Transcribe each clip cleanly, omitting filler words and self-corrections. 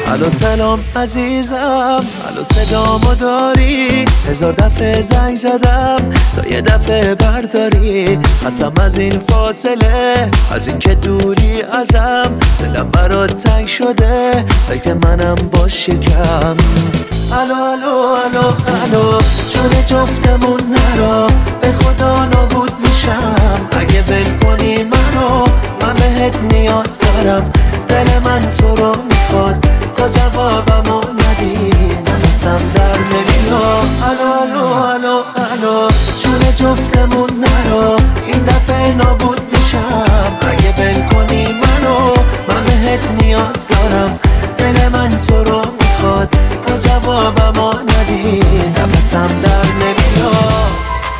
الو سلام عزیزم، الو صدامو داری؟ 1000 دفعه زنگ زدم تا یه دفعه برداری. خستم از این فاصله، از این که دوری ازم. دلم برات تنگ شده، فکر منم باش یکم. الو الو الو الو جون جفتمون نرا، به خدا نابود میشم اگه ول کنی منو. من بهت نیاز دارم، دل من تو رو میخواد، تا جوابمو ندی نفسم در نمیاد. الو الو الو الو جون جفتمون نرا، این دفعه نابود میشم اگه ول کنی منو. من بهت نیاز دارم، دل من تو رو میخواد، تا جوابمو ندی نفسم در نمیاد.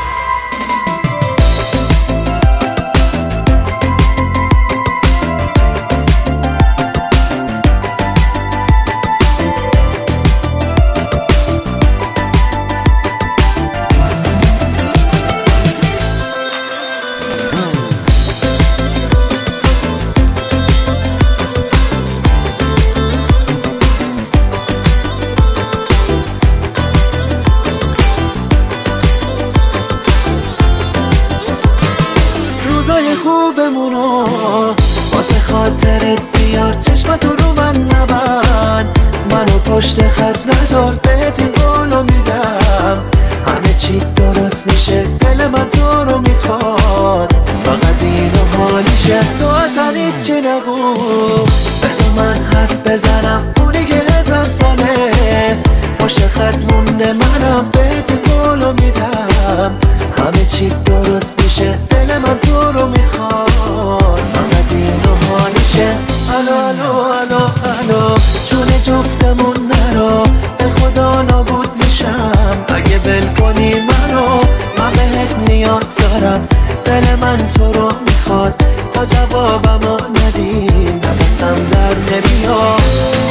روزای خوبمونو باز به خاطرت بیار، چشمتو رو من نبند، منو پشت خط نذار، بهت این قولو میدم. همه چی درست میشه، دل من تو رو میخواد، فقط اینو حالیشه. تو اصلا هیچی نگو، بذار من حرف بزنم. اونی که 1000 ساله پشت خط مونده، منم بهت این قولو میدم. همه چی درست میشه، دل من تو رو میخواد، فقط اینو حالیشه. الو الو الو الو جون جفتمون نرا، به خدا نابود میشم اگه ول کنی منو. من بهت نیاز دارم، دل من تو رو میخواد، تا جوابمو ندی نفسم در نمیاد.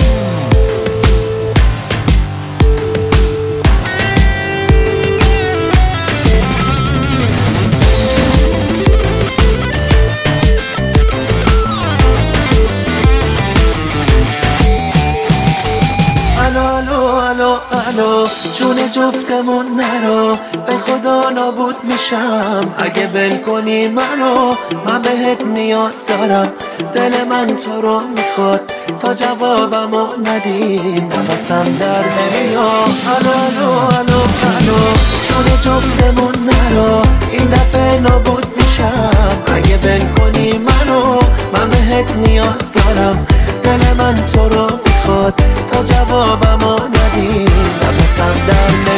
الو جون جفتمون نرا، به خدا نابود میشم اگه ول کنی منو. من بهت نیاز دارم، دل من تو رو میخواد، تا جوابمو ندی نفسم در نمیاد. الو الو الو الو جون جفتمون نرا، این دفعه نابود میشم اگه ول کنی منو. من بهت نیاز دارم، دل من تو رو میخواد، تا جوابمو ندی نفسم در نمیاد.